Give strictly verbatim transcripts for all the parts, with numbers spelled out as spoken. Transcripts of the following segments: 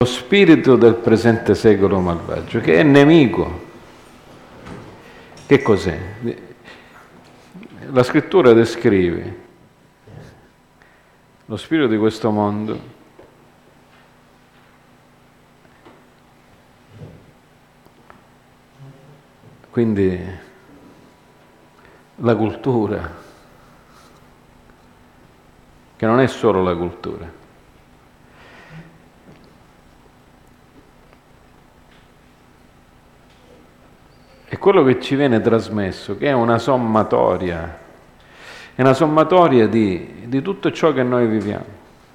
Lo spirito del presente secolo malvagio, che è nemico. Che cos'è? La scrittura descrive lo spirito di questo mondo quindi la cultura, che non è solo la cultura. È quello che ci viene trasmesso, che è una sommatoria, è una sommatoria di, di tutto ciò che noi viviamo.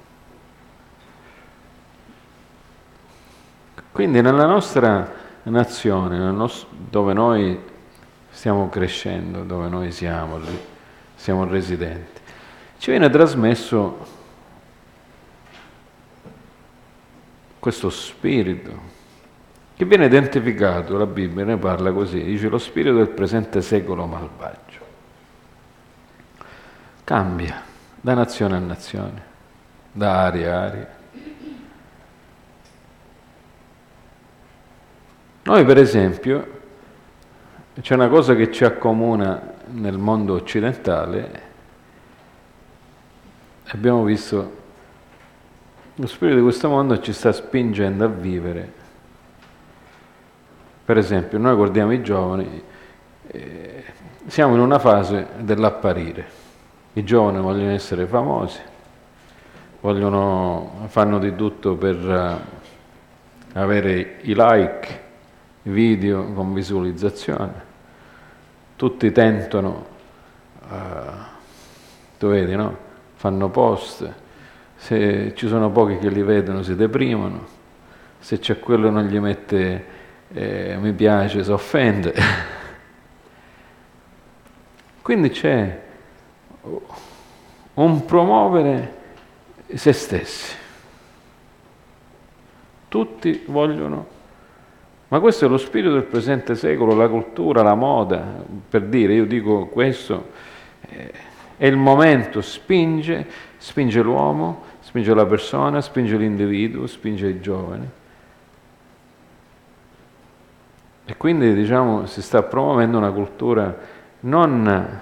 Quindi nella nostra nazione, nel nostro, dove noi stiamo crescendo, dove noi siamo, siamo residenti, ci viene trasmesso questo spirito che viene identificato, la Bibbia ne parla così, dice lo spirito del presente secolo malvagio. Cambia da nazione a nazione, da area a area. Noi per esempio, c'è una cosa che ci accomuna nel mondo occidentale, abbiamo visto lo spirito di questo mondo ci sta spingendo a vivere. Per esempio, noi guardiamo i giovani, eh, siamo in una fase dell'apparire. I giovani vogliono essere famosi, vogliono, fanno di tutto per uh, avere i like, i video con visualizzazione. Tutti tentano, uh, tu vedi, no? Fanno post, se ci sono pochi che li vedono si deprimono, se c'è quello non gli mette eh, mi piace, si offende. Quindi c'è un promuovere se stessi. Tutti vogliono, ma questo è lo spirito del presente secolo, la cultura, la moda, per dire, io dico questo, eh, è il momento, spinge, spinge l'uomo, spinge la persona, spinge l'individuo, spinge i giovani. E quindi, diciamo, si sta promuovendo una cultura non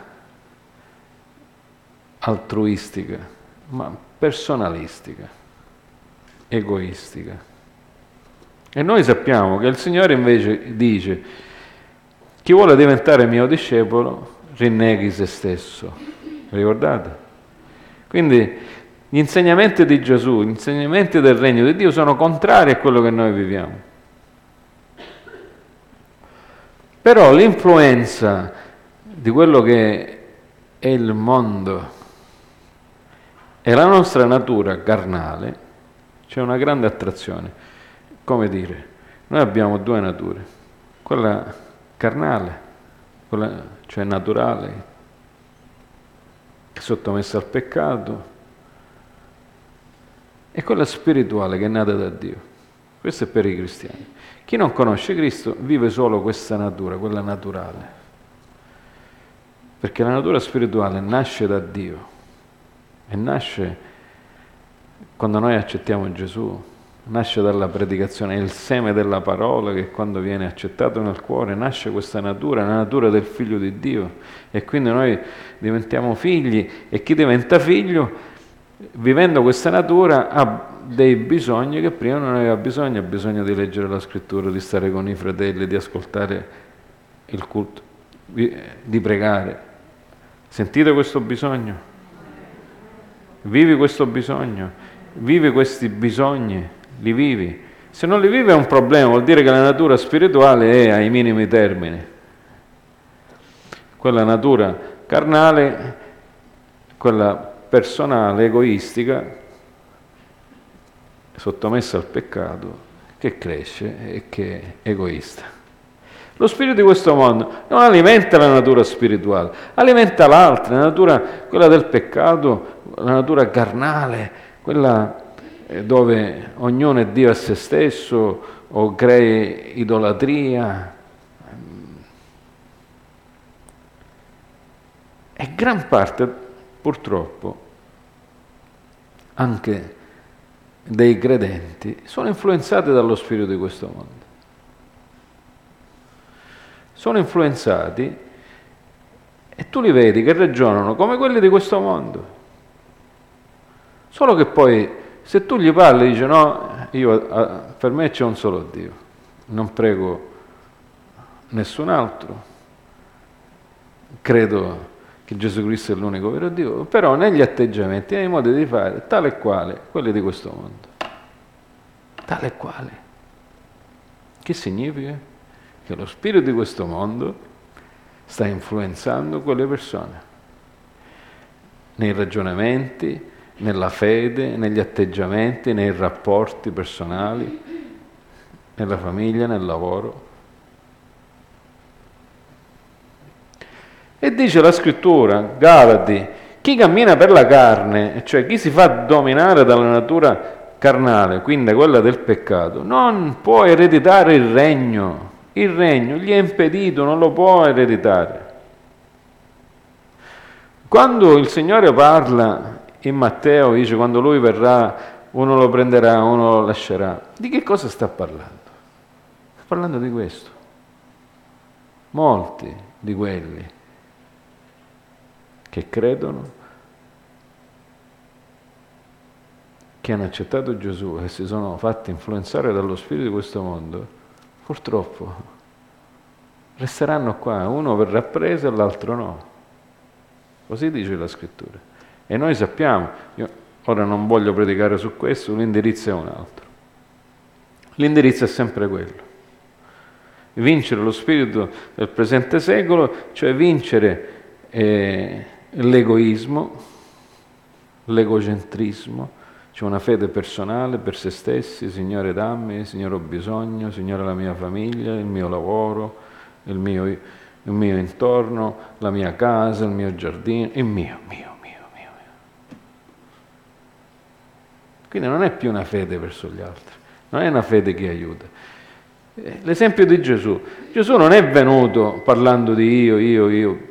altruistica, ma personalistica, egoistica. E noi sappiamo che il Signore invece dice: chi vuole diventare mio discepolo, rinneghi se stesso. Ricordate? Quindi gli insegnamenti di Gesù, gli insegnamenti del Regno di Dio sono contrari a quello che noi viviamo. Però l'influenza di quello che è il mondo e la nostra natura carnale, c'è una grande attrazione. Come dire, noi abbiamo due nature, quella carnale, quella, cioè naturale, sottomessa al peccato, e quella spirituale che è nata da Dio. Questo è per i cristiani. Chi non conosce Cristo vive solo questa natura, quella naturale. Perché la natura spirituale nasce da Dio e nasce quando noi accettiamo Gesù, nasce dalla predicazione, è il seme della parola che quando viene accettato nel cuore nasce questa natura, la natura del figlio di Dio, e quindi noi diventiamo figli, e chi diventa figlio, vivendo questa natura, ha dei bisogni che prima non aveva bisogno, ha bisogno di leggere la scrittura, di stare con i fratelli, di ascoltare il culto, di pregare. Sentite questo bisogno? Vivi questo bisogno? Vivi questi bisogni? Li vivi? Se non li vivi è un problema, vuol dire che la natura spirituale è ai minimi termini. Quella natura carnale, quella personale, egoistica, sottomessa al peccato, che cresce e che è egoista. Lo spirito di questo mondo non alimenta la natura spirituale, alimenta l'altra, la natura, quella del peccato, la natura carnale, quella dove ognuno è Dio a se stesso o crea idolatria. E gran parte, purtroppo, anche dei credenti sono influenzati dallo spirito di questo mondo. Sono influenzati e tu li vedi che ragionano come quelli di questo mondo. Solo che poi, se tu gli parli, dice no, io, per me c'è un solo Dio, non prego nessun altro, credo che Gesù Cristo è l'unico vero Dio, però negli atteggiamenti, nei modi di fare, tale e quale, quelli di questo mondo. Tale e quale. Che significa? Che lo spirito di questo mondo sta influenzando quelle persone, nei ragionamenti, nella fede, negli atteggiamenti, nei rapporti personali, nella famiglia, nel lavoro. E dice la scrittura, Galati, chi cammina per la carne, cioè chi si fa dominare dalla natura carnale, quindi quella del peccato, non può ereditare il regno. Il regno gli è impedito, non lo può ereditare. Quando il Signore parla in Matteo, dice quando Lui verrà, uno lo prenderà, uno lo lascerà. Di che cosa sta parlando? Sta parlando di questo. Molti di quelli che credono, che hanno accettato Gesù e si sono fatti influenzare dallo spirito di questo mondo, purtroppo resteranno qua, uno verrà preso e l'altro no. Così dice la scrittura. E noi sappiamo, io ora non voglio predicare su questo, l'indirizzo è un altro. L'indirizzo è sempre quello. Vincere lo spirito del presente secolo, cioè vincere eh, l'egoismo, l'egocentrismo, cioè una fede personale per se stessi, Signore dammi, Signore ho bisogno, Signore la mia famiglia, il mio lavoro, il mio, il mio intorno, la mia casa, il mio giardino, il mio, mio, mio, mio. Quindi non è più una fede verso gli altri, non è una fede che aiuta. L'esempio di Gesù. Gesù non è venuto parlando di io, io, io.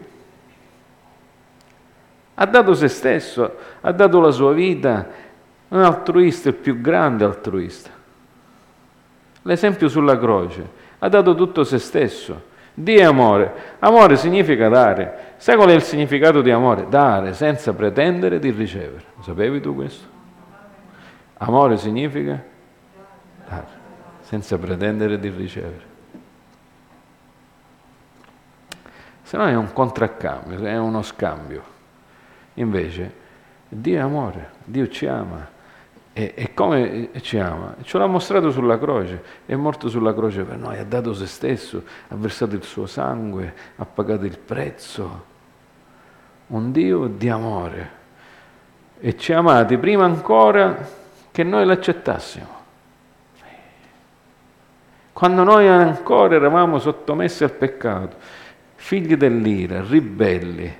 Ha dato se stesso, ha dato la sua vita, un altruista, il più grande altruista. L'esempio sulla croce, ha dato tutto se stesso. Dio è amore. Amore significa dare. Sai qual è il significato di amore? Dare senza pretendere di ricevere. Lo sapevi tu questo? Amore significa dare senza pretendere di ricevere. Se no è un contraccambio, è uno scambio. Invece Dio è amore, Dio ci ama. E, e come ci ama? Ce l'ha mostrato sulla croce, è morto sulla croce per noi, ha dato se stesso, ha versato il suo sangue, ha pagato il prezzo. Un Dio di amore. E ci ha amati prima ancora che noi l'accettassimo. Quando noi ancora eravamo sottomessi al peccato, figli dell'ira, ribelli,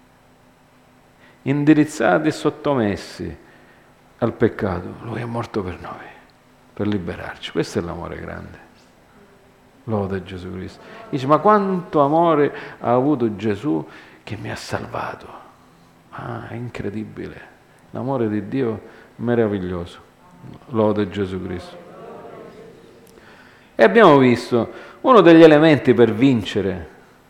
indirizzati e sottomessi al peccato, Lui è morto per noi, per liberarci. Questo è l'amore grande. Lode Gesù Cristo. Dice, ma quanto amore ha avuto Gesù che mi ha salvato. Ah, è incredibile. L'amore di Dio è meraviglioso. Lode Gesù Cristo. E abbiamo visto uno degli elementi per vincere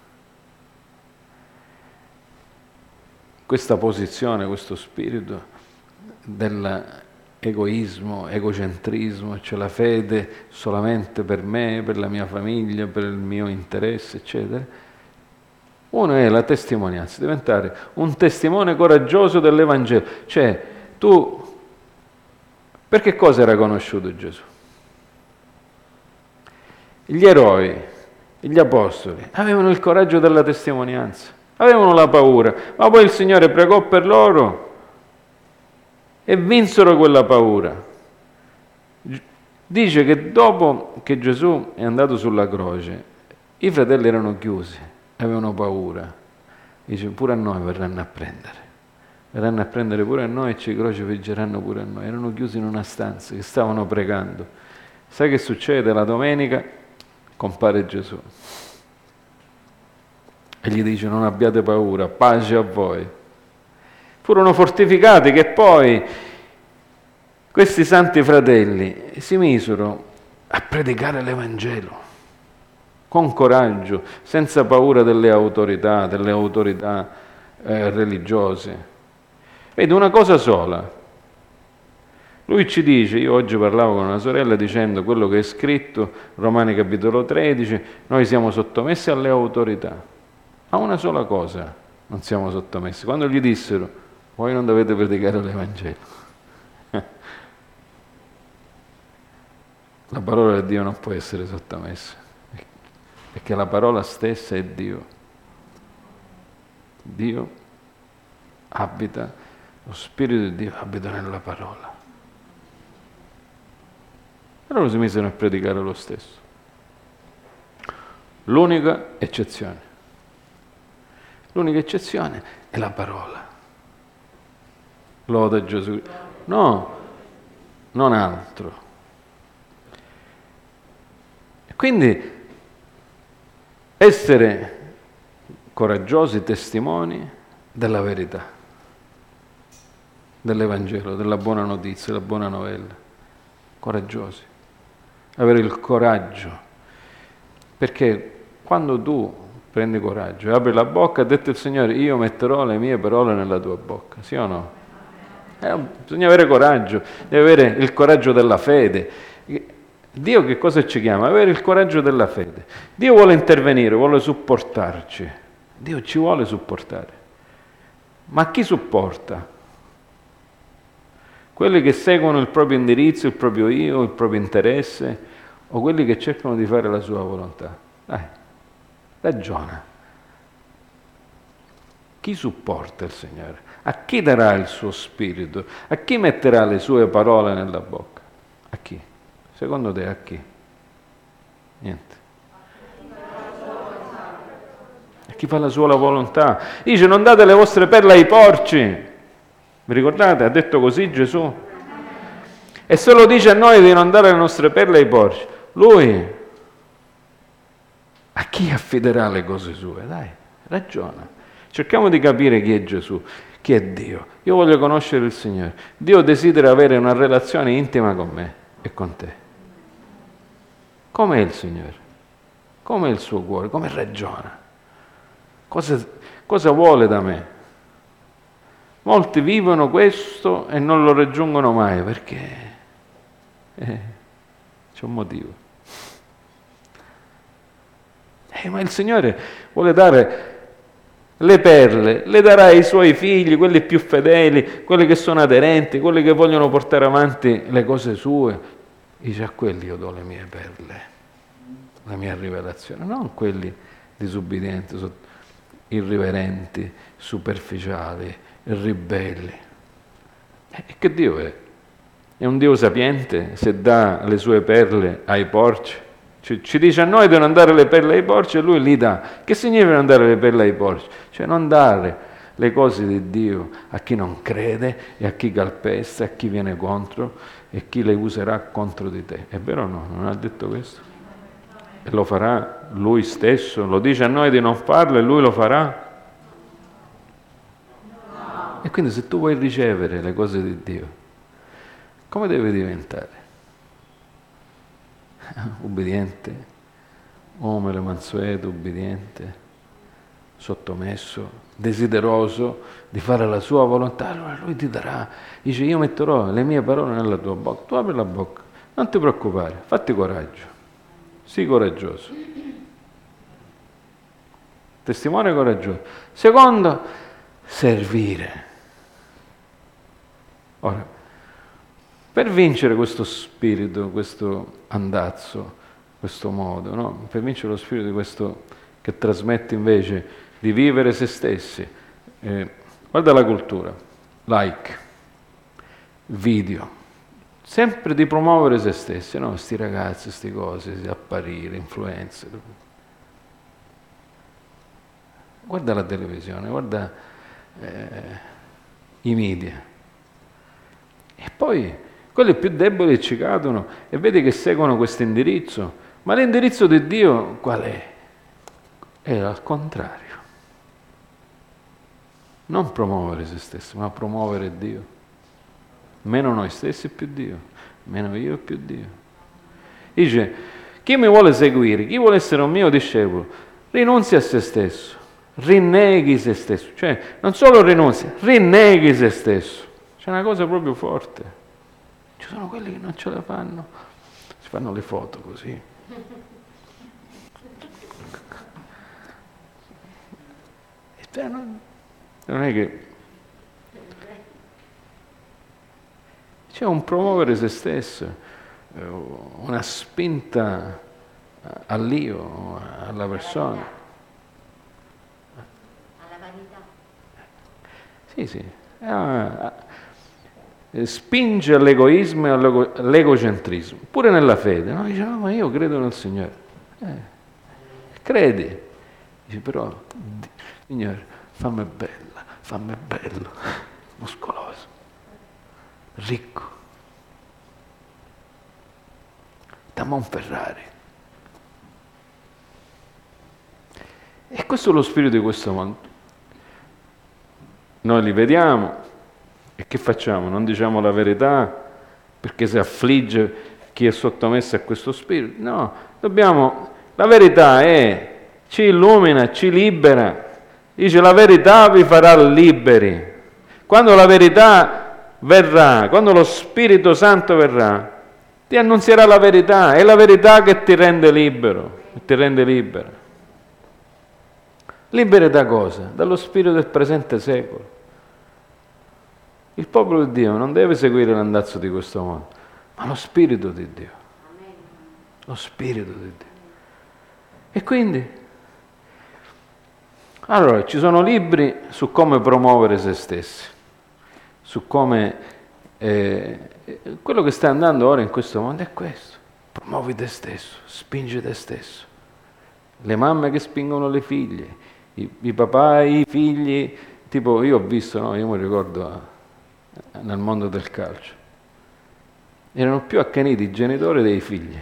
questa posizione, questo spirito dell'egoismo, egocentrismo, cioè la fede solamente per me, per la mia famiglia, per il mio interesse, eccetera. Uno è la testimonianza, diventare un testimone coraggioso dell'Evangelo. Cioè, tu, per che cosa era conosciuto Gesù? Gli eroi, gli apostoli, avevano il coraggio della testimonianza, avevano la paura, ma poi il Signore pregò per loro e vinsero quella paura. Dice che dopo che Gesù è andato sulla croce, i fratelli erano chiusi, avevano paura. Dice, pure a noi verranno a prendere. Verranno a prendere pure a noi e ci crocifiggeranno pure a noi. Erano chiusi in una stanza, che stavano pregando. Sai che succede? La domenica compare Gesù. E gli dice, non abbiate paura, pace a voi. Furono fortificati che poi Questi santi fratelli si misero a predicare l'Evangelo con coraggio, senza paura delle autorità, delle autorità eh, religiose. Vedi, una cosa sola. Lui ci dice, io oggi parlavo con una sorella dicendo quello che è scritto, Romani capitolo tredici, noi siamo sottomessi alle autorità. A una sola cosa non siamo sottomessi. Quando gli dissero, voi non dovete predicare l'Evangelo. La parola di Dio non può essere sottomessa, perché la parola stessa è Dio. Dio abita, lo Spirito di Dio abita nella parola. Allora si misero a predicare lo stesso. L'unica eccezione. L'unica eccezione è la parola. Loda Gesù. No, non altro. Quindi essere coraggiosi testimoni della verità, dell'Evangelo, della buona notizia, della buona novella. Coraggiosi. Avere il coraggio. Perché quando tu prendi coraggio e apri la bocca, ha detto il Signore, io metterò le mie parole nella tua bocca. Sì o no? Eh, bisogna avere coraggio, deve avere il coraggio della fede. Dio che cosa ci chiama? Avere il coraggio della fede. Dio vuole intervenire, vuole supportarci. Dio ci vuole supportare. Ma chi supporta? Quelli che seguono il proprio indirizzo, il proprio io, il proprio interesse, o quelli che cercano di fare la sua volontà? Dai, ragiona. Chi supporta il Signore? A chi darà il suo spirito? A chi metterà le sue parole nella bocca? A chi? Secondo te a chi? Niente. A chi fa la sua volontà. Dice, non date le vostre perle ai porci. Vi ricordate? Ha detto così Gesù. E se lo dice a noi di non dare le nostre perle ai porci, Lui a chi affiderà le cose sue? Dai, ragiona. Cerchiamo di capire chi è Gesù, chi è Dio. Io voglio conoscere il Signore. Dio desidera avere una relazione intima con me e con te. Com'è il Signore? Com'è il suo cuore? Come ragiona? Cosa, cosa vuole da me? Molti vivono questo e non lo raggiungono mai perché eh, c'è un motivo. Eh, ma il Signore vuole dare le perle, le darà ai Suoi figli, quelli più fedeli, quelli che sono aderenti, quelli che vogliono portare avanti le cose Sue. Dice, a quelli io do le mie perle, la mia rivelazione, non quelli disubbidienti, irriverenti, superficiali, ribelli. E che Dio è? È un Dio sapiente se dà le sue perle ai porci? Ci, ci dice a noi di non dare le perle ai porci e Lui li dà. Che significa non dare le perle ai porci? Cioè non dare le cose di Dio a chi non crede e a chi calpesta, a chi viene contro e chi le userà contro di te. È vero o no? Non ha detto questo? E lo farà Lui stesso? Lo dice a noi di non farlo e Lui lo farà? No. E quindi se tu vuoi ricevere le cose di Dio, come devi diventare? Ubbidiente, umile, mansueto, ubbidiente, sottomesso, desideroso di fare la sua volontà, allora Lui ti darà, dice io metterò le mie parole nella tua bocca, tu apri la bocca, non ti preoccupare, fatti coraggio, sii coraggioso, testimone coraggioso. Secondo, servire. Ora, per vincere questo spirito, questo andazzo, questo modo, no? Per vincere lo spirito di questo che trasmette invece di vivere se stessi, eh, guarda la cultura, like, video, sempre di promuovere se stessi, no? Sti ragazzi, sti cose, apparire, influencer. Guarda la televisione, guarda eh, i media. E poi quelli più deboli ci cadono e vedi che seguono questo indirizzo. Ma l'indirizzo di Dio qual è? È al contrario. Non promuovere se stessi, ma promuovere Dio. Meno noi stessi più Dio, meno io più Dio. Dice, chi mi vuole seguire, chi vuole essere un mio discepolo, rinunzi a se stesso, rinneghi se stesso, cioè non solo rinunzi, rinneghi se stesso. C'è una cosa proprio forte. Ci sono quelli che non ce la fanno, si fanno le foto così. Cioè, non, non è che c'è un promuovere se stesso, una spinta all'io, alla persona. Alla vanità. Sì, sì. Ah, spinge all'egoismo e all'egocentrismo, pure nella fede. No? Dice, no, ma io credo nel Signore. Eh, credi. Dice, però, Signore, fammi bella, fammi bello, muscoloso, ricco. Dammi un Ferrari. E questo è lo spirito di questo mondo. Noi li vediamo e che facciamo? Non diciamo la verità perché si affligge chi è sottomesso a questo spirito. No, dobbiamo, la verità è, ci illumina, ci libera. Dice la verità vi farà liberi. Quando la verità verrà, quando lo Spirito Santo verrà, ti annunzierà la verità, è la verità che ti rende libero, che ti rende libera. Libere da cosa? Dallo spirito del presente secolo. Il popolo di Dio non deve seguire l'andazzo di questo mondo, ma lo spirito di Dio. Lo spirito di Dio. E quindi, allora, ci sono libri su come promuovere se stessi, su come eh, quello che sta andando ora in questo mondo è questo. Promuovi te stesso, spingi te stesso. Le mamme che spingono le figlie, i, i papà, i figli, tipo io ho visto, no, io mi ricordo nel mondo del calcio, erano più accaniti i genitori dei figli,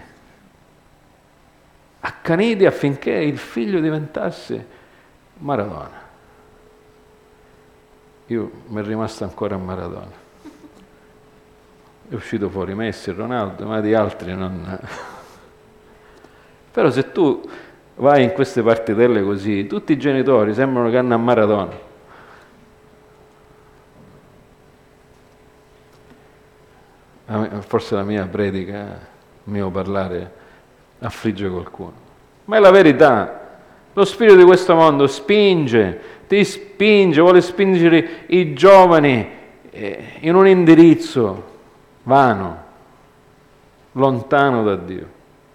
accaniti affinché il figlio diventasse Maradona. Io mi è rimasto ancora a Maradona, è uscito fuori Messi, Ronaldo, ma di altri non. Però se tu vai in queste partitelle così, tutti i genitori sembrano che hanno a Maradona. Forse la mia predica, il mio parlare affligge qualcuno, ma è la verità. Lo spirito di questo mondo spinge, ti spinge, vuole spingere i giovani in un indirizzo vano, lontano da Dio.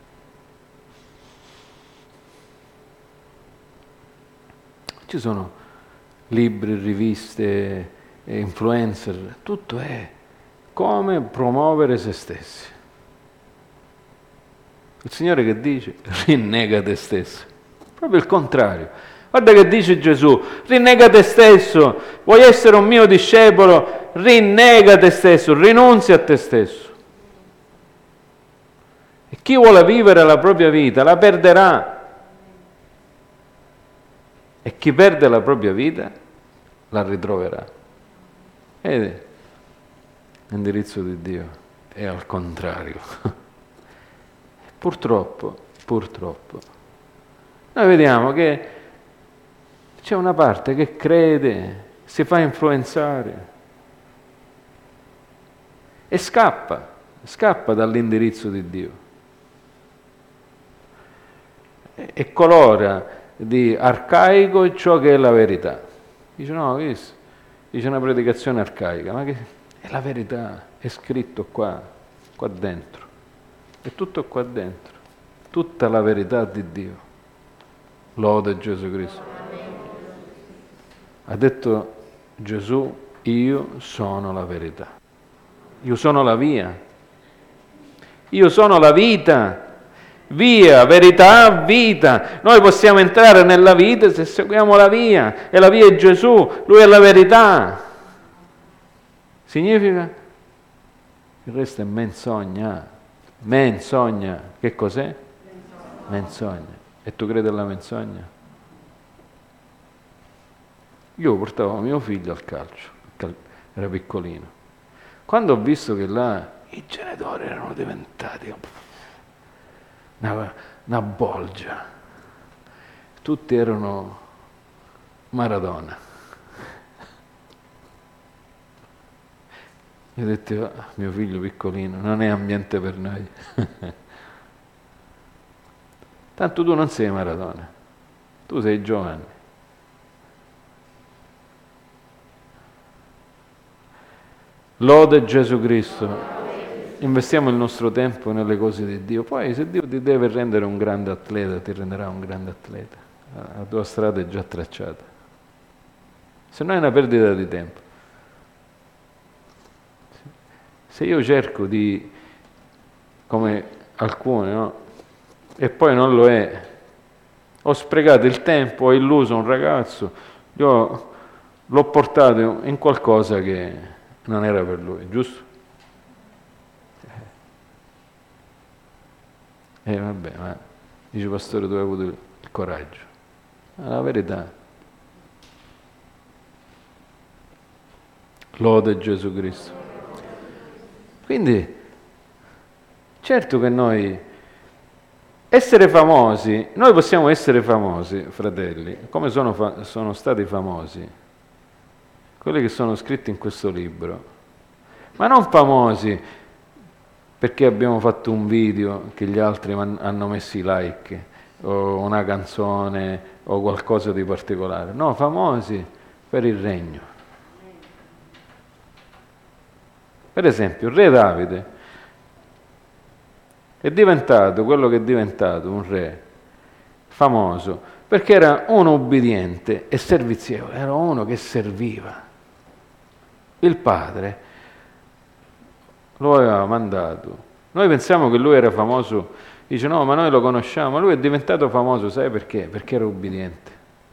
Ci sono libri, riviste, influencer, tutto è come promuovere se stessi. Il Signore che dice? Rinnega te stesso. Proprio il contrario. Guarda che dice Gesù, rinnega te stesso, vuoi essere un mio discepolo, rinnega te stesso, rinunzia a te stesso. E chi vuole vivere la propria vita la perderà. E chi perde la propria vita la ritroverà. Ed l'indirizzo di Dio è al contrario. Purtroppo, purtroppo, noi vediamo che c'è una parte che crede, si fa influenzare e scappa, scappa dall'indirizzo di Dio e colora di arcaico ciò che è la verità. Dice no, visto? Dice una predicazione arcaica, ma che è la verità, è scritto qua, qua dentro, è tutto qua dentro, tutta la verità di Dio. Lode Gesù Cristo. Ha detto Gesù, io sono la verità, io sono la via, io sono la vita. Via, verità, vita. Noi possiamo entrare nella vita se seguiamo la via, e la via è Gesù, Lui è la verità. Significa? Il resto è menzogna. Menzogna. Che cos'è? Menzogna. Menzogna. E tu credi alla menzogna? Io portavo mio figlio al calcio, era piccolino. Quando ho visto che là i genitori erano diventati una, una bolgia, tutti erano Maradona. Io ho detto, ah, mio figlio piccolino, non è ambiente per noi. Tanto tu non sei Maradona, tu sei Giovanni. Lode Gesù Cristo. Investiamo il nostro tempo nelle cose di Dio. Poi se Dio ti deve rendere un grande atleta, ti renderà un grande atleta. La tua strada è già tracciata. Se no è una perdita di tempo. Se io cerco di, come alcuni, no? E poi non lo è, ho sprecato il tempo, ho illuso un ragazzo, io l'ho portato in qualcosa che non era per lui, giusto? E eh, vabbè, ma dice pastore, tu hai avuto il coraggio. Ma la verità, lode Gesù Cristo. Quindi, certo che noi, essere famosi, noi possiamo essere famosi, fratelli, come sono, fa- sono stati famosi quelli che sono scritti in questo libro, ma non famosi perché abbiamo fatto un video che gli altri hanno messo i like, o una canzone, o qualcosa di particolare, no, famosi per il regno. Per esempio, il re Davide è diventato quello che è diventato, un re famoso, perché era uno ubbidiente e servizievole, era uno che serviva. Il padre lo aveva mandato. Noi pensiamo che lui era famoso, dice no, ma noi lo conosciamo, lui è diventato famoso, sai perché? Perché era ubbidiente.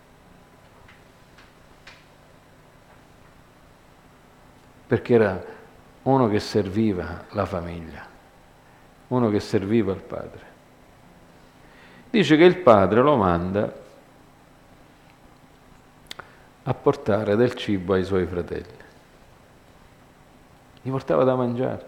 Perché era uno che serviva la famiglia, uno che serviva il padre. Dice che il padre lo manda a portare del cibo ai suoi fratelli. Gli portava da mangiare.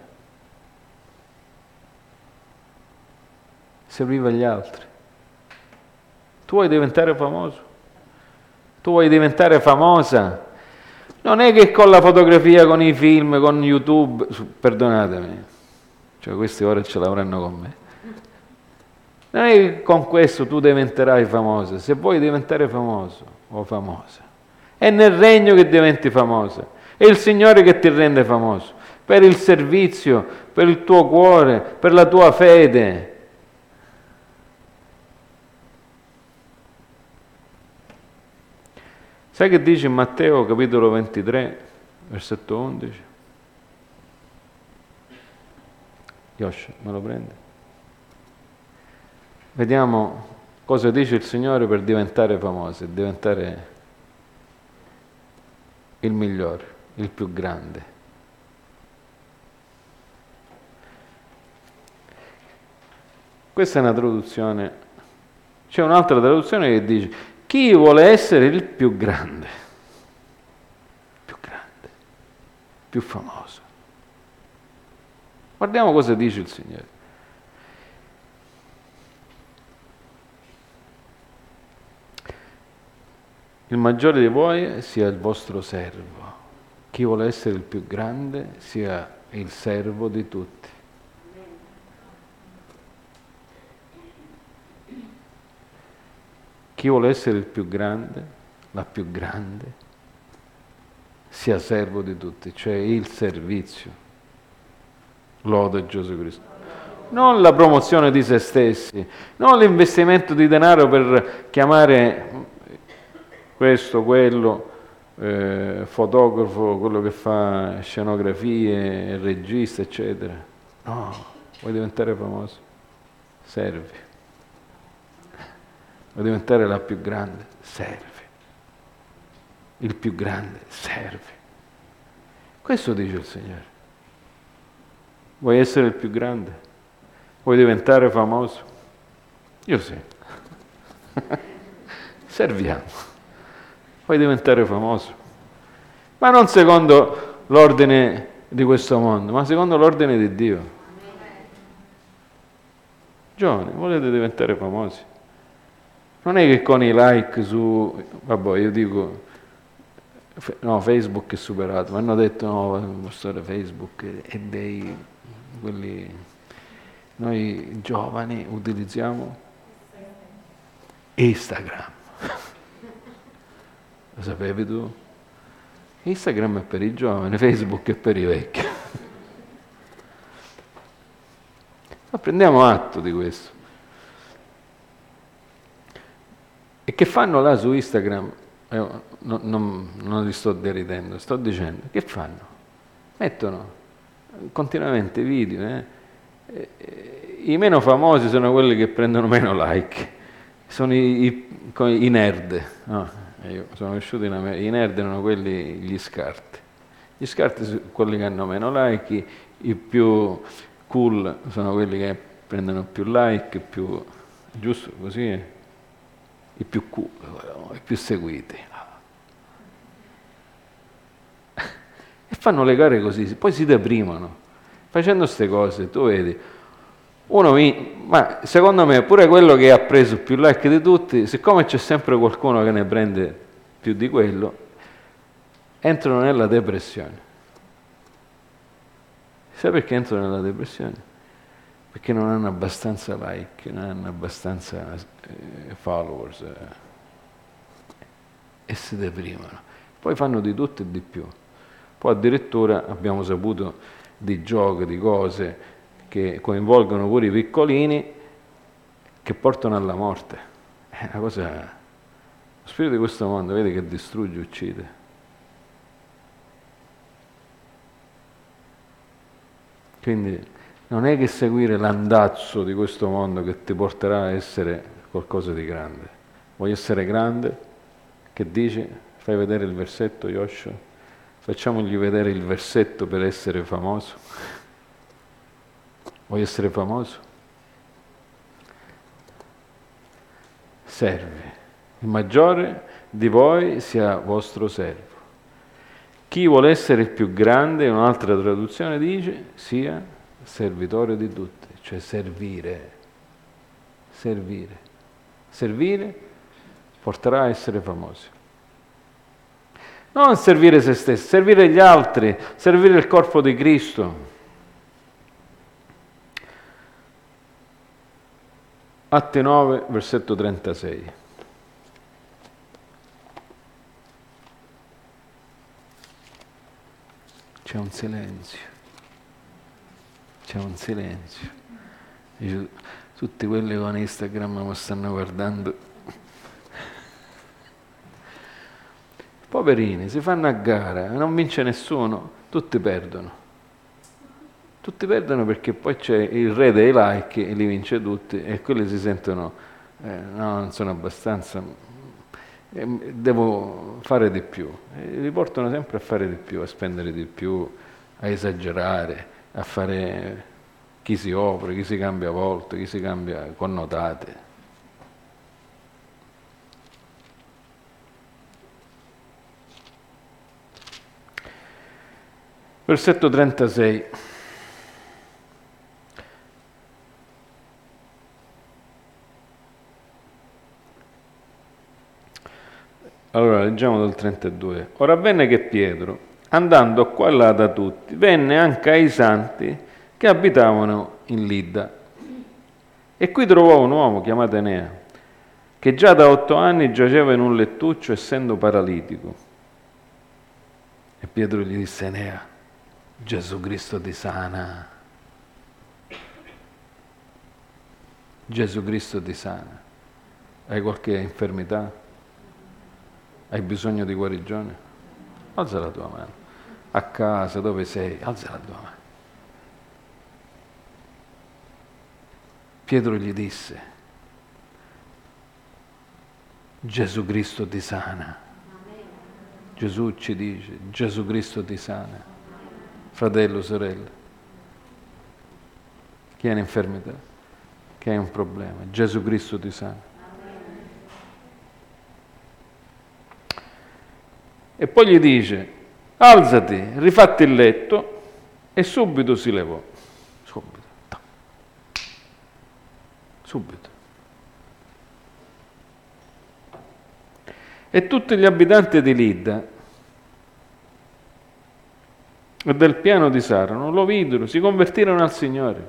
Serviva gli altri. Tu vuoi diventare famoso? Tu vuoi diventare famosa? Non è che con la fotografia, con i film, con YouTube, perdonatemi, cioè questi ora ce l'avranno con me. Non è che con questo tu diventerai famosa. Se vuoi diventare famoso o famosa, è nel regno che diventi famosa. È il Signore che ti rende famoso, per il servizio, per il tuo cuore, per la tua fede. Sai che dice in Matteo capitolo ventitré, versetto undici? Yosha, me lo prende? Vediamo cosa dice il Signore per diventare famosi, diventare il migliore, il più grande. Questa è una traduzione. C'è un'altra traduzione che dice: chi vuole essere il più grande, più grande, più famoso. Guardiamo cosa dice il Signore. Il maggiore di voi sia il vostro servo. Chi vuole essere il più grande sia il servo di tutti. Chi vuole essere il più grande, la più grande, sia servo di tutti, cioè il servizio. Lode Gesù Cristo. Non la promozione di se stessi, non l'investimento di denaro per chiamare questo, quello, eh, fotografo, quello che fa scenografie, regista, eccetera. No, vuoi diventare famoso? Servi. Vuoi diventare la più grande? Servi. Il più grande? Servi. Questo dice il Signore. Vuoi essere il più grande? Vuoi diventare famoso? Io sì. Serviamo. Vuoi diventare famoso? Ma non secondo l'ordine di questo mondo, ma secondo l'ordine di Dio. Giovani, volete diventare famosi? Non è che con i like su, vabbè, io dico, no, Facebook è superato, mi hanno detto no, la storia Facebook è dei, quelli, noi giovani utilizziamo Instagram. Lo sapevi tu? Instagram è per i giovani, Facebook è per i vecchi. Ma prendiamo atto di questo. E che fanno là su Instagram? Io non, non, non li sto deridendo, sto dicendo, che fanno? Mettono continuamente video. Eh? E, i meno famosi sono quelli che prendono meno like, sono i, i, i nerd. No, io sono cresciuto in America, i nerd erano quelli, gli scarti. Gli scarti sono quelli che hanno meno like, i, i più cool sono quelli che prendono più like, più, giusto così? I più cool, i più seguiti. E fanno le gare così, poi si deprimono. Facendo queste cose, tu vedi, uno mi, ma secondo me pure quello che ha preso più like di tutti, siccome c'è sempre qualcuno che ne prende più di quello, entrano nella depressione. Sai perché entrano nella depressione? Perché non hanno abbastanza like, non hanno abbastanza eh, followers eh, e si deprimono. Poi fanno di tutto e di più. Poi addirittura abbiamo saputo di giochi, di cose che coinvolgono pure i piccolini che portano alla morte. È una cosa, lo spirito di questo mondo, vedi che distrugge, uccide. Quindi non è che seguire l'andazzo di questo mondo che ti porterà a essere qualcosa di grande. Voglio essere grande? Che dici? Fai vedere il versetto, Joshua? Facciamogli vedere il versetto per essere famoso. Voglio essere famoso? Serve. Il maggiore di voi sia vostro servo. Chi vuole essere il più grande, in un'altra traduzione dice, sia servitore di tutti, cioè servire. Servire. Servire porterà a essere famosi. Non servire se stessi, servire gli altri, servire il corpo di Cristo. Atti nove, versetto trentasei. C'è un silenzio. C'è un silenzio. Dice, tutti quelli con Instagram mi stanno guardando. Poverini, si fanno a gara, non vince nessuno, tutti perdono. Tutti perdono perché poi c'è il re dei like e li vince tutti e quelli si sentono, eh, no, non sono abbastanza, eh, devo fare di più. E li portano sempre a fare di più, a spendere di più, a esagerare, a fare chi si offre, chi si cambia volte, chi si cambia connotate. Versetto trentasei. Allora, leggiamo dal trentadue. Ora avvenne che Pietro, andando qua e là da tutti, venne anche ai santi che abitavano in Lidda. E qui trovò un uomo chiamato Enea, che già da otto anni giaceva in un lettuccio essendo paralitico. E Pietro gli disse, Enea, Gesù Cristo ti sana. Gesù Cristo ti sana. Hai qualche infermità? Hai bisogno di guarigione? Alza la tua mano. A casa, dove sei? Alza la tua mano. Pietro gli disse, Gesù Cristo ti sana. Gesù ci dice, Gesù Cristo ti sana. Fratello, sorella, chi ha un'infermità, chi ha un problema, Gesù Cristo ti sana. E poi gli dice, alzati, rifatti il letto e subito si levò. Subito. Subito. E tutti gli abitanti di Lidda e del piano di Sarano lo videro, si convertirono al Signore.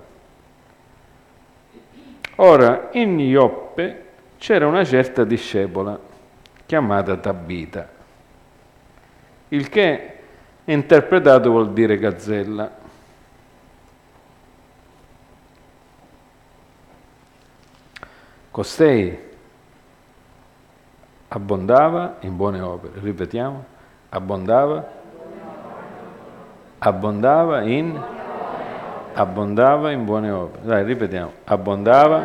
Ora, in Ioppe c'era una certa discepola chiamata Tabita, il che interpretato vuol dire gazzella. Costei abbondava in buone opere. Ripetiamo, abbondava, abbondava in, abbondava in buone opere. Dai, ripetiamo, abbondava.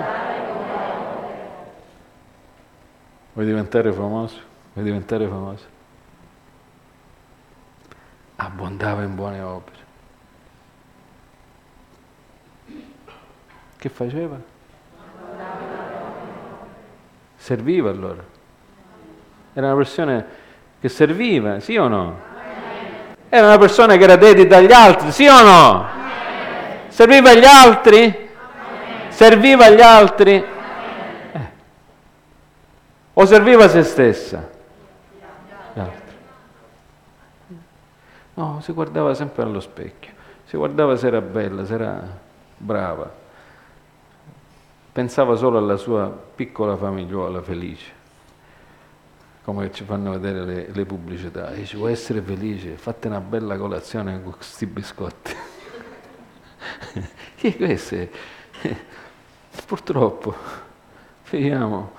Vuoi diventare famoso? Vuoi diventare famoso? Abbondava in buone opere. Che faceva? Serviva allora. Era una persona che serviva, sì o no? Era una persona che era dedita agli altri, sì o no? Serviva agli altri? Serviva agli altri? Eh. O serviva a se stessa? Gli altri. No, si guardava sempre allo specchio, si guardava se era bella, se era brava, pensava solo alla sua piccola famigliuola felice, come ci fanno vedere le, le pubblicità. Dice, vuoi essere felice? Fate una bella colazione con questi biscotti. Che queste? Purtroppo, vediamo,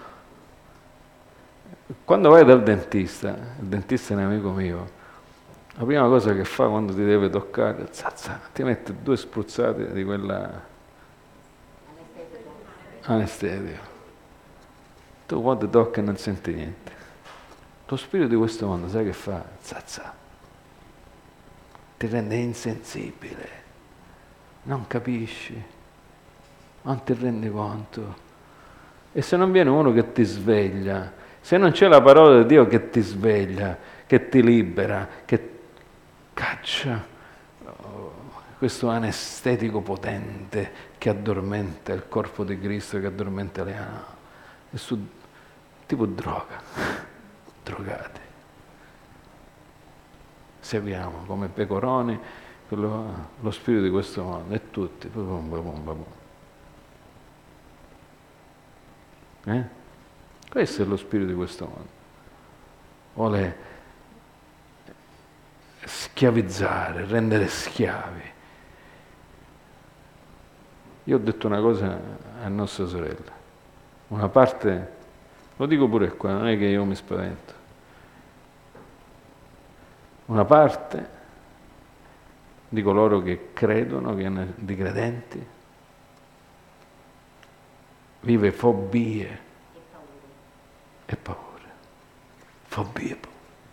quando vai dal dentista, il dentista è un amico mio, la prima cosa che fa quando ti deve toccare, zazza, ti mette due spruzzate di quella anestetico. Tu quando tocca non senti niente. Lo spirito di questo mondo, sai che fa? Zazza. Ti rende insensibile, non capisci, non ti rendi conto. E se non viene uno che ti sveglia, se non c'è la parola di Dio che ti sveglia, che ti libera, che caccia oh, questo anestetico potente che addormenta il corpo di Cristo, che addormenta le anime, è su, tipo droga. Drogati, seguiamo come pecoroni quello, lo spirito di questo mondo e tutti bum, bum, bum, bum. Eh? Questo è lo spirito di questo mondo, vuole schiavizzare, rendere schiavi. Io ho detto una cosa a nostra sorella, una parte, lo dico pure qua, non è che io mi spavento. Una parte di coloro che credono, che hanno, di credenti, vive fobie e paure. Fobie e paure.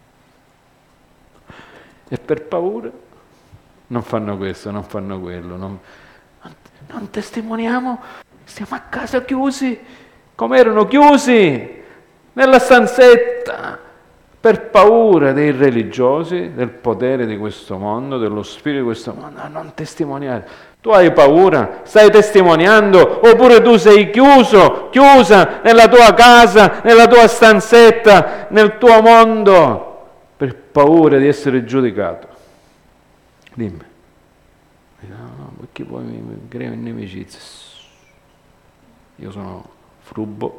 E per paura non fanno questo, non fanno quello, non, non, non testimoniamo, stiamo a casa chiusi, come erano chiusi nella stanzetta, per paura dei religiosi, del potere di questo mondo, dello spirito di questo mondo, a non testimoniare. Tu hai paura? Stai testimoniando? Oppure tu sei chiuso, chiusa nella tua casa, nella tua stanzetta, nel tuo mondo, per paura di essere giudicato? Dimmi. No, no, perché poi mi, mi creo inimicizia. Io sono frubbo.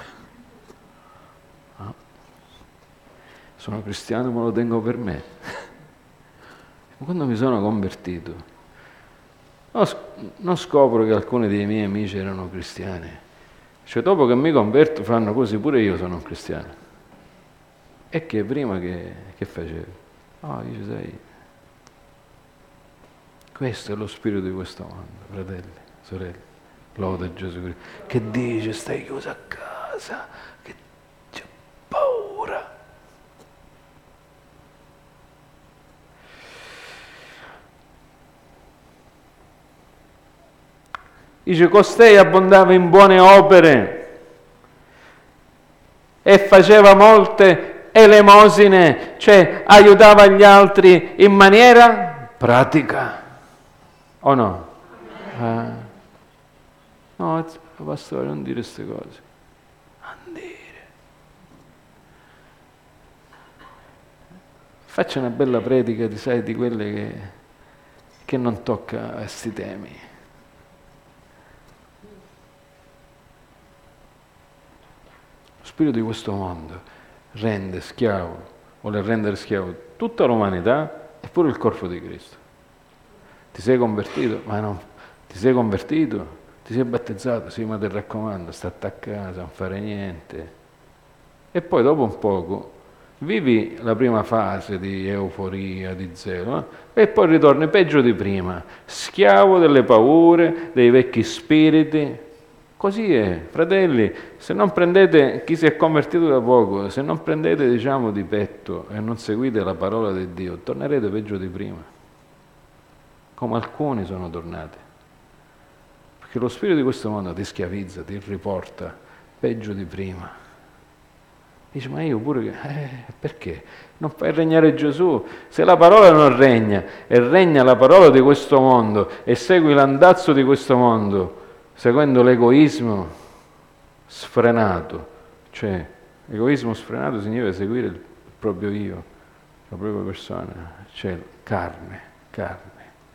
Sono cristiano, ma lo tengo per me. Quando mi sono convertito, non scopro che alcuni dei miei amici erano cristiani. Cioè, dopo che mi converto, fanno così, pure io sono un cristiano. E che prima che, che facevo? Ah, io sai, questo è lo spirito di questo mondo, fratelli, sorelle, lode Gesù Cristo. Che dice, stai chiuso a casa, che c'è paura. Dice, costei abbondava in buone opere e faceva molte elemosine, cioè aiutava gli altri in maniera pratica. o no? Eh. No, pastore, non dire queste cose. Non dire. Faccia una bella predica, di, sai, di quelle che, che non tocca a questi temi. Lo spirito di questo mondo rende schiavo, vuole rendere schiavo tutta l'umanità e pure il corpo di Cristo. Ti sei convertito? Ma no, ti sei convertito? Ti sei battezzato? Sì, ma ti raccomando, state a casa, non fare niente. E poi dopo un poco vivi la prima fase di euforia, di zelo, eh? E poi ritorni peggio di prima, schiavo delle paure, dei vecchi spiriti. Così è, fratelli, se non prendete, chi si è convertito da poco, se non prendete, diciamo, di petto e non seguite la parola di Dio, tornerete peggio di prima, come alcuni sono tornati. Perché lo spirito di questo mondo ti schiavizza, ti riporta peggio di prima. Dice, ma io pure, eh, perché? Non fai regnare Gesù? Se la parola non regna e regna la parola di questo mondo e segui l'andazzo di questo mondo, seguendo l'egoismo sfrenato, cioè egoismo sfrenato significa seguire il proprio io, la propria persona, cioè carne, carne.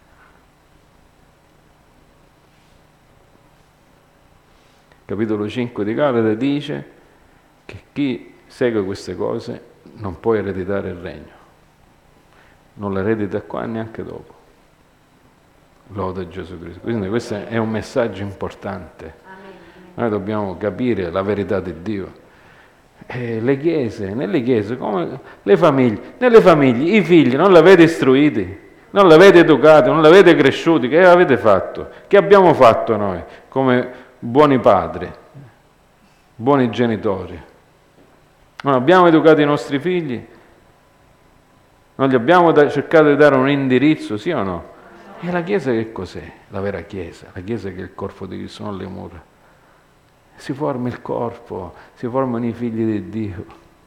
Capitolo cinque di Galate dice che chi segue queste cose non può ereditare il regno, non l'eredita qua neanche dopo. Lode Gesù Cristo. Quindi questo è un messaggio importante. Noi dobbiamo capire la verità di Dio. E le chiese, nelle chiese, come le famiglie, nelle famiglie, i figli non li avete istruiti, non li avete educati, non li avete cresciuti, che avete fatto? Che abbiamo fatto noi come buoni padri, buoni genitori? Non abbiamo educato i nostri figli? Non gli abbiamo da- cercato di dare un indirizzo, sì o no? E la Chiesa che cos'è? La vera Chiesa, la Chiesa che è il corpo di Cristo, non le mura. Si forma il corpo, si formano i figli di Dio.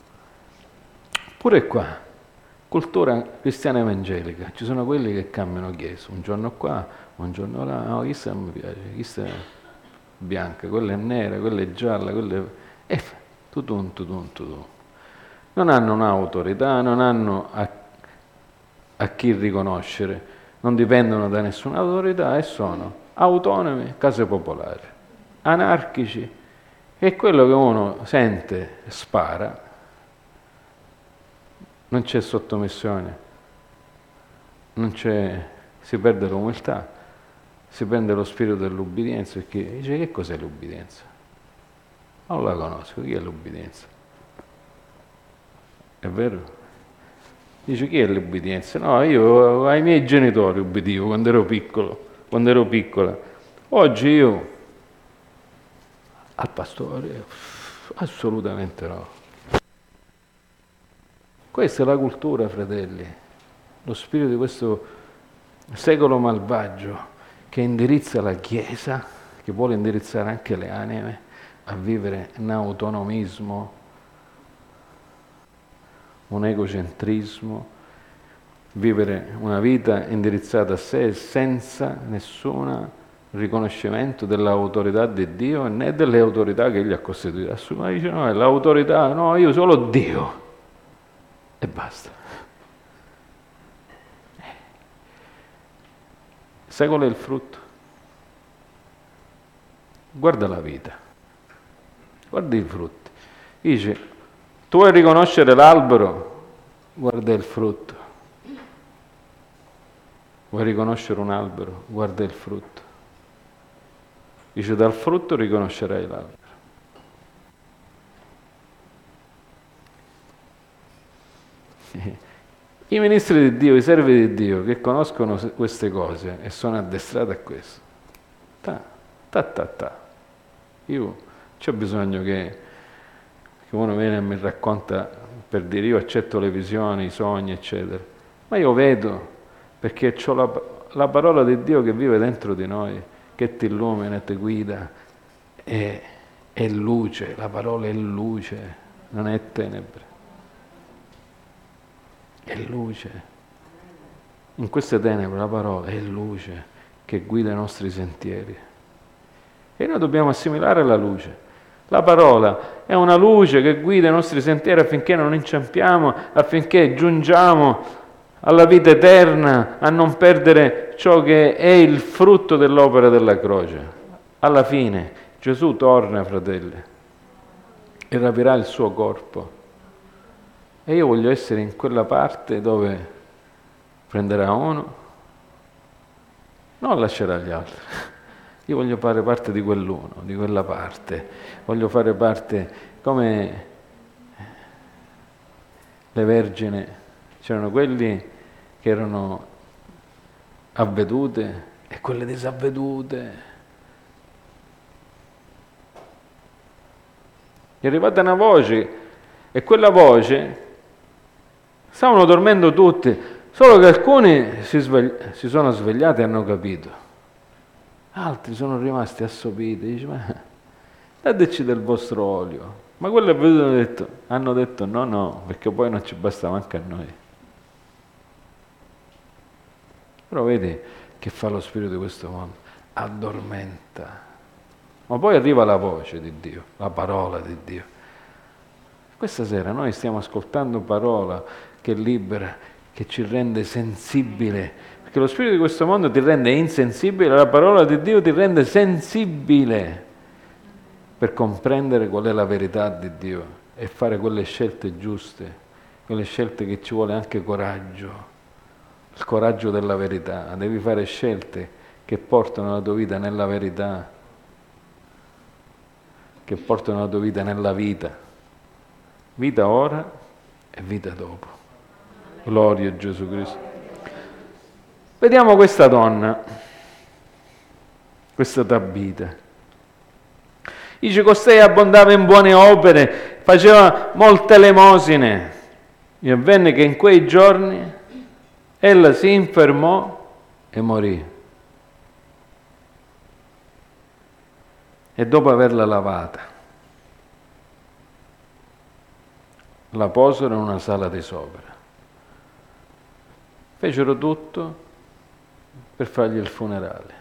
Pure qua, cultura cristiana evangelica, ci sono quelli che cambiano Chiesa, un giorno qua, un giorno là, no, questa non mi piace, questa è bianca, quella è nera, quella è gialla, quella è... E tutun, tutun, tutun. Non hanno un'autorità, non hanno a, a chi riconoscere, non dipendono da nessuna autorità e sono autonomi, case popolari, anarchici, e quello che uno sente spara, non c'è sottomissione, non c'è, si perde l'umiltà, si perde lo spirito dell'ubbidienza, perché dice che cos'è l'ubbidienza? Non la conosco, chi è l'ubbidienza? È vero? Dice, chi è l'ubbidienza? No, io ai miei genitori ubbidivo quando ero piccolo, quando ero piccola. Oggi io al pastore assolutamente no. Questa è la cultura, fratelli, lo spirito di questo secolo malvagio che indirizza la Chiesa, che vuole indirizzare anche le anime a vivere un autonomismo, un egocentrismo, vivere una vita indirizzata a sé senza nessun riconoscimento dell'autorità di Dio né delle autorità che Egli ha costituito. Assolutamente dice no, è l'autorità, no, io solo Dio e basta. Sai qual è il frutto? Guarda la vita, guarda i frutti. Dice, tu vuoi riconoscere l'albero? Guarda il frutto. Vuoi riconoscere un albero? Guarda il frutto. Dice, dal frutto riconoscerai l'albero. I ministri di Dio, i servi di Dio che conoscono queste cose e sono addestrati a questo. Ta, ta, ta, ta. Io c'ho bisogno che, che uno viene e mi racconta per dire io accetto le visioni, i sogni, eccetera. Ma io vedo, perché ho la, la parola di Dio che vive dentro di noi, che ti illumina, ti guida, è, è luce, la parola è luce, non è tenebre. È luce. In queste tenebre la parola è luce che guida i nostri sentieri. E noi dobbiamo assimilare la luce. La parola è una luce che guida i nostri sentieri affinché non inciampiamo, affinché giungiamo alla vita eterna, a non perdere ciò che è il frutto dell'opera della croce. Alla fine Gesù torna, fratelli, e rapirà il suo corpo. E io voglio essere in quella parte dove prenderà uno, non lascerà gli altri. Io voglio fare parte di quell'uno, di quella parte. Voglio fare parte come le vergini. C'erano quelli che erano avvedute e quelle disavvedute. È arrivata una voce e quella voce stavano dormendo tutti, solo che alcuni si, svegli- si sono svegliati e hanno capito. Altri sono rimasti assopiti, dice, ma dateci del vostro olio. Ma quelli hanno detto, hanno detto no, no, perché poi non ci basta manco a noi. Però vedi che fa lo spirito di questo mondo? Addormenta. Ma poi arriva la voce di Dio, la parola di Dio. Questa sera noi stiamo ascoltando parola che libera, che ci rende sensibile. Che lo spirito di questo mondo ti rende insensibile, la parola di Dio ti rende sensibile per comprendere qual è la verità di Dio e fare quelle scelte giuste, quelle scelte che ci vuole anche coraggio, il coraggio della verità. Devi fare scelte che portano la tua vita nella verità, che portano la tua vita nella vita, vita ora e vita dopo. Gloria a Gesù Cristo. Vediamo questa donna, questa Tabita. Dice, costei abbondava in buone opere, faceva molte elemosine. E avvenne che in quei giorni ella si infermò e morì. E dopo averla lavata, la posero in una sala di sopra. Fecero tutto per fargli il funerale.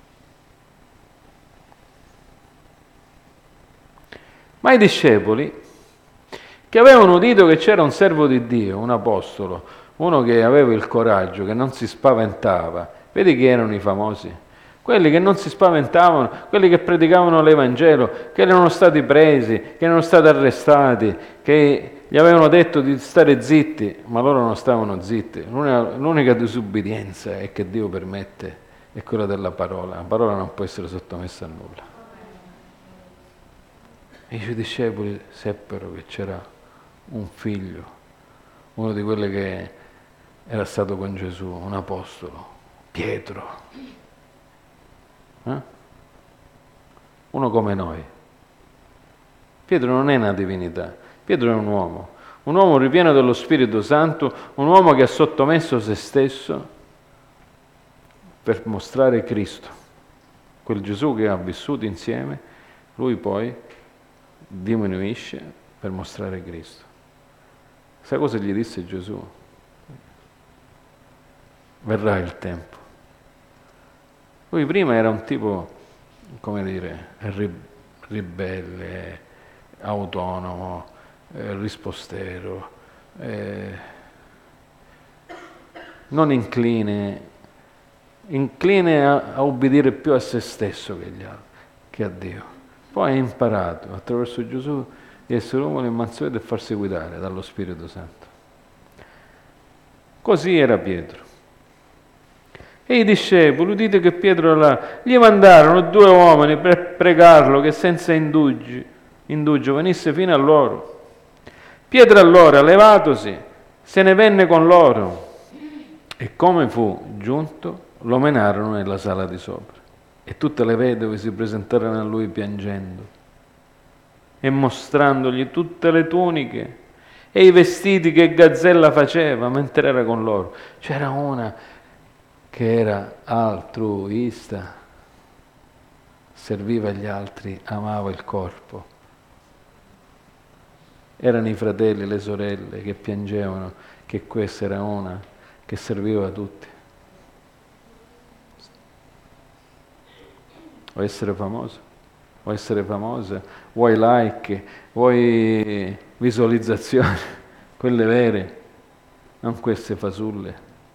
Ma i discepoli, che avevano udito che c'era un servo di Dio, un apostolo, uno che aveva il coraggio, che non si spaventava, vedi chi erano i famosi? Quelli che non si spaventavano, quelli che predicavano l'Evangelo, che erano stati presi, che erano stati arrestati, che gli avevano detto di stare zitti, ma loro non stavano zitti. L'unica, l'unica disubbidienza è che Dio permette è quella della parola. La parola non può essere sottomessa a nulla. E i suoi discepoli seppero che c'era un figlio, uno di quelli che era stato con Gesù, un apostolo, Pietro. Eh? Uno come noi. Pietro non è una divinità, Pietro è un uomo, un uomo ripieno dello Spirito Santo, un uomo che ha sottomesso se stesso per mostrare Cristo, quel Gesù che ha vissuto insieme, lui poi diminuisce per mostrare Cristo. Sai cosa gli disse Gesù? Verrà il tempo. Lui prima era un tipo, come dire, ribelle, autonomo, eh, rispostero, eh, non incline, incline a, a ubbidire più a se stesso che, gli altri, che a Dio. Poi ha imparato attraverso Gesù di essere umile e mansueto e farsi guidare dallo Spirito Santo. Così era Pietro. E i discepoli, udite che Pietro là, gli mandarono due uomini per pregarlo che senza indugi, indugio venisse fino a loro. Pietro allora, levatosi, se ne venne con loro e come fu giunto, lo menarono nella sala di sopra. E tutte le vedove si presentarono a lui piangendo e mostrandogli tutte le tuniche e i vestiti che Gazzella faceva mentre era con loro. C'era una che era altruista, serviva agli altri, amava il corpo. Erano i fratelli, le sorelle che piangevano che questa era una che serviva a tutti. Vuoi essere famoso? Vuoi essere famosa? Vuoi like? Vuoi visualizzazioni? Quelle vere, non queste fasulle.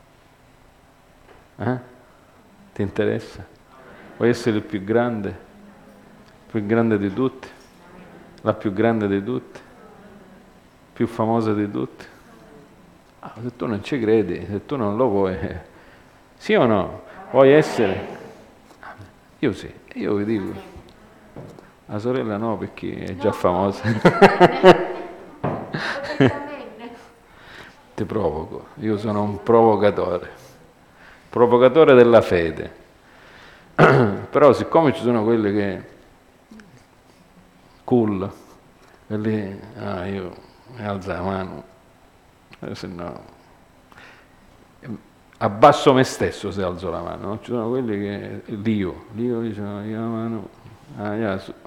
Eh? Ti interessa? Vuoi essere il più grande? Il più grande di tutti? La più grande di tutti? Più famosa di tutti? Ah, se tu non ci credi, se tu non lo vuoi, sì o no? Vuoi essere? Io sì, io vi dico. La sorella no, perché è già famosa. Ti provoco, io sono un provocatore, provocatore della fede. Però siccome ci sono quelli che cool, quelli, ah, io alzo la mano, se no abbasso me stesso se alzo la mano, no? Ci sono quelli che l'io, l'io dice no, io la mano, ah, io su.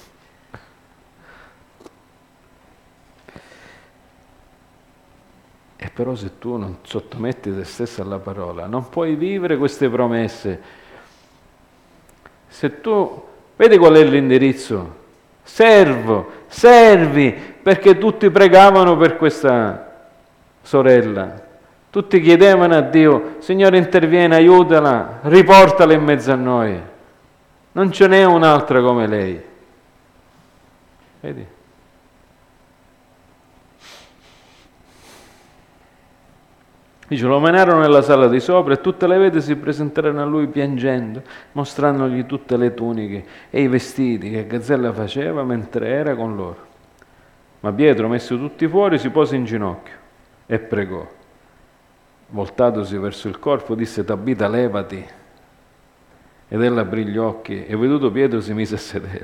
E però se tu non sottometti te stesso alla parola, non puoi vivere queste promesse. Se tu vedi qual è l'indirizzo? Servo, servi, perché tutti pregavano per questa sorella. Tutti chiedevano a Dio, Signore interviene, aiutala, riportala in mezzo a noi. Non ce n'è un'altra come lei. Vedi? Dice, lo menarono nella sala di sopra e tutte le vedove si presentarono a lui piangendo, mostrandogli tutte le tuniche e i vestiti che Gazzella faceva mentre era con loro. Ma Pietro, messi tutti fuori, si pose in ginocchio e pregò. Voltatosi verso il corpo, disse, Tabita, levati. Ed ella aprì gli occhi e veduto Pietro si mise a sedere.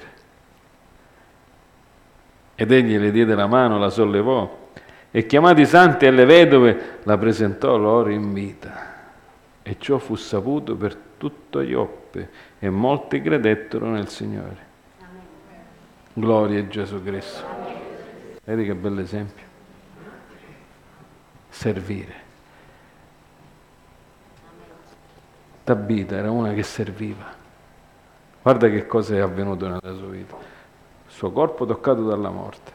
Ed egli le diede la mano, la sollevò e chiamati i santi e le vedove la presentò loro in vita. E ciò fu saputo per tutto Ioppe e molti credettero nel Signore. Amen. Gloria a Gesù Cristo. Amen. Vedi che bell'esempio? Servire. Tabita era una che serviva. Guarda che cosa è avvenuto nella sua vita. Il suo corpo toccato dalla morte.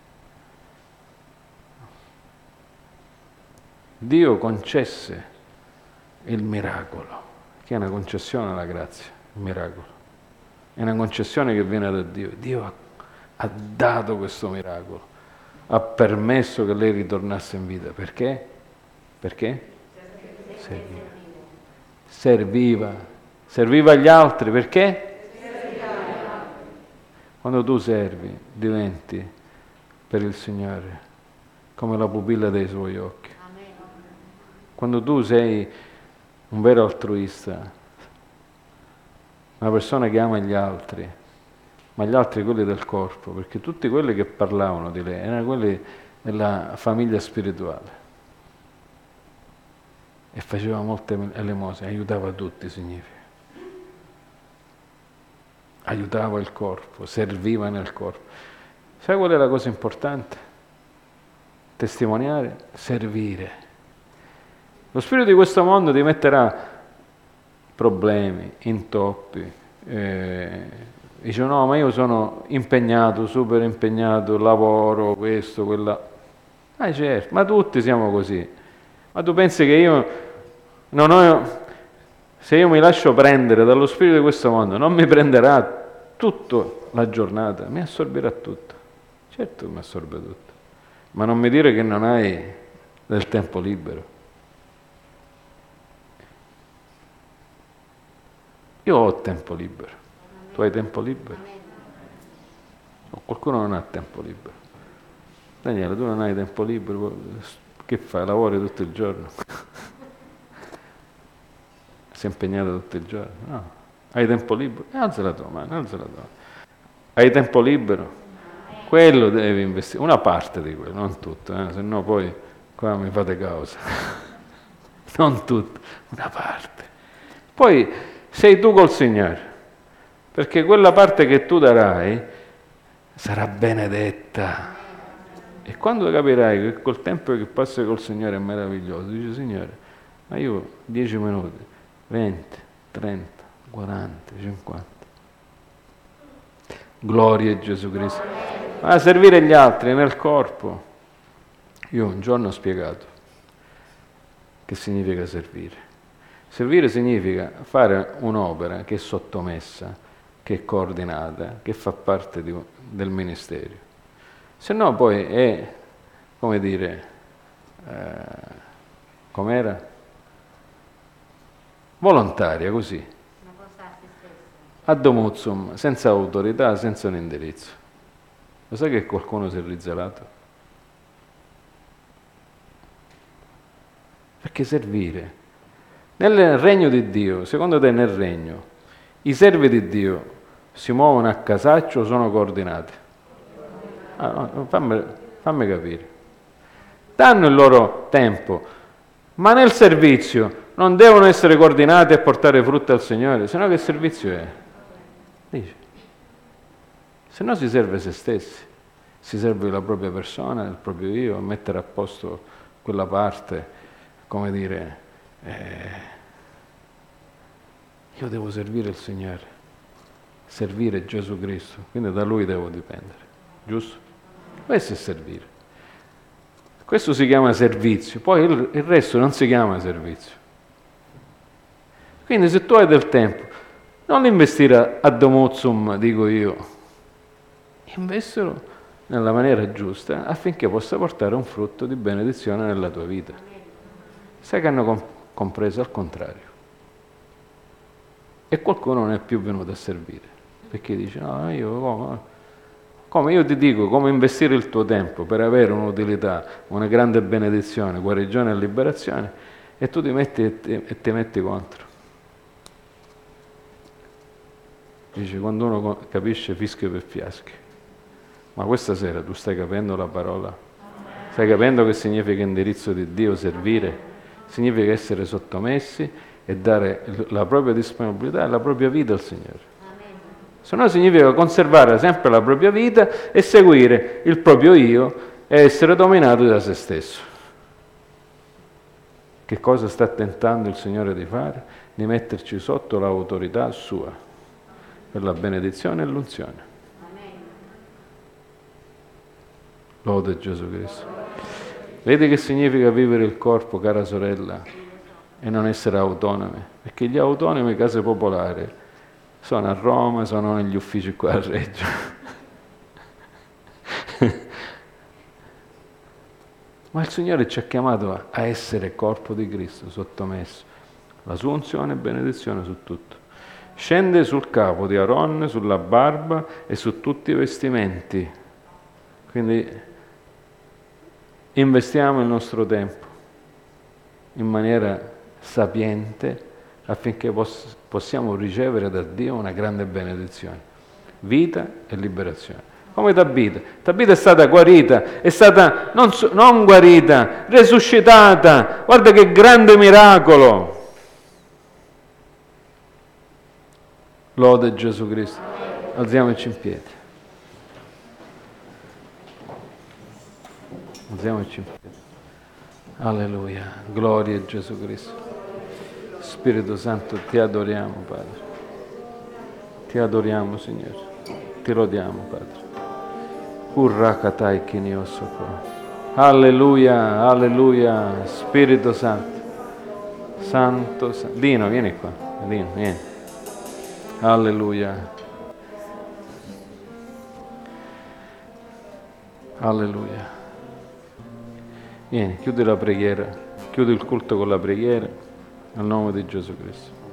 Dio concesse il miracolo, che è una concessione alla grazia, il miracolo. È una concessione che viene da Dio. Dio ha, ha dato questo miracolo, ha permesso che lei ritornasse in vita. Perché? Perché? Serviva. Serviva. Serviva agli altri. Perché? Quando tu servi, diventi per il Signore come la pupilla dei suoi occhi. Quando tu sei un vero altruista, una persona che ama gli altri, ma gli altri quelli del corpo, perché tutti quelli che parlavano di lei erano quelli della famiglia spirituale. E faceva molte elemosine, aiutava tutti, significa. Aiutava il corpo, serviva nel corpo. Sai qual è la cosa importante? Testimoniare, servire. Lo spirito di questo mondo ti metterà problemi, intoppi, eh, dice no, ma io sono impegnato, super impegnato, lavoro, questo, quella. Ma certo, ma tutti siamo così. Ma tu pensi che io non ho, se io mi lascio prendere dallo spirito di questo mondo, non mi prenderà tutta la giornata, mi assorbirà tutto. Certo che mi assorbe tutto, ma non mi dire che non hai del tempo libero. Io ho tempo libero. Tu hai tempo libero? O qualcuno non ha tempo libero? Daniele, tu non hai tempo libero? Che fai? Lavori tutto il giorno? Sei impegnato tutto il giorno? No. Hai tempo libero? Alza la tua mano, alza la tua mano. Hai tempo libero? Quello devi investire. Una parte di quello, non tutto, eh? Se no poi qua mi fate causa. Non tutto, una parte. Poi sei tu col Signore, perché quella parte che tu darai sarà benedetta. E quando capirai che col tempo che passi col Signore è meraviglioso, dici Signore, ma io dieci minuti, venti, trenta, quaranta, cinquanta, Gloria a Gesù Cristo. Ma servire gli altri nel corpo. Io un giorno ho spiegato che significa servire. Servire significa fare un'opera che è sottomessa, che è coordinata, che fa parte di, del ministero. Se no poi è, come dire, eh, com'era? Volontaria, così. Ad homozzum, senza autorità, senza un indirizzo. Lo sai che qualcuno si è rizelato? Perché servire. Nel regno di Dio, secondo te nel regno, i servi di Dio si muovono a casaccio o sono coordinati? Ah, no, fammi, fammi capire. Danno il loro tempo, ma nel servizio non devono essere coordinati a portare frutta al Signore, se no che servizio è? Dice. Se no si serve se stessi, si serve la propria persona, il proprio io, a mettere a posto quella parte, come dire, eh, io devo servire il Signore, servire Gesù Cristo, quindi da Lui devo dipendere, giusto? Questo è servire. Questo si chiama servizio, poi il, il resto non si chiama servizio. Quindi se tu hai del tempo, non investire ad homozzum, dico io, investilo nella maniera giusta affinché possa portare un frutto di benedizione nella tua vita. Sai che hanno compreso al contrario. E qualcuno non è più venuto a servire, perché dice, no, io come, come io ti dico, come investire il tuo tempo per avere un'utilità, una grande benedizione, guarigione e liberazione, e tu ti metti e ti, e ti metti contro. Dice, quando uno capisce fischio per fiaschi. Ma questa sera tu stai capendo la parola? Stai capendo che significa indirizzo di Dio, servire? Significa essere sottomessi e dare la propria disponibilità e la propria vita al Signore. Se no significa conservare sempre la propria vita e seguire il proprio io e essere dominato da se stesso. Che cosa sta tentando il Signore di fare? Di metterci sotto l'autorità sua, per la benedizione e l'unzione. Lode Gesù Cristo. Vedi che significa vivere il corpo, cara sorella, e non essere autonomi? Perché gli autonomi, case popolari, sono a Roma, sono negli uffici qua a Reggio. Ma il Signore ci ha chiamato a essere corpo di Cristo, sottomesso. La sua unzione e benedizione su tutto. Scende sul capo di Aaron, sulla barba e su tutti i vestimenti. Quindi investiamo il nostro tempo in maniera sapiente affinché poss- possiamo ricevere da Dio una grande benedizione, vita e liberazione. Come Tabita. Tabita è stata guarita, è stata non, non guarita, resuscitata. Guarda che grande miracolo! Lode Gesù Cristo. Alziamoci in piedi. Alziamoci in piedi. Alleluia. Gloria a Gesù Cristo. Spirito Santo, ti adoriamo, Padre. Ti adoriamo, Signore. Ti lodiamo, Padre. Urrakatai kiniosoko. Alleluia, alleluia. Spirito Santo. Santo, Santo. Dino, vieni qua. Dino, vieni. Alleluia. Alleluia. Vieni, chiudi la preghiera, chiudi il culto con la preghiera, nel nome di Gesù Cristo.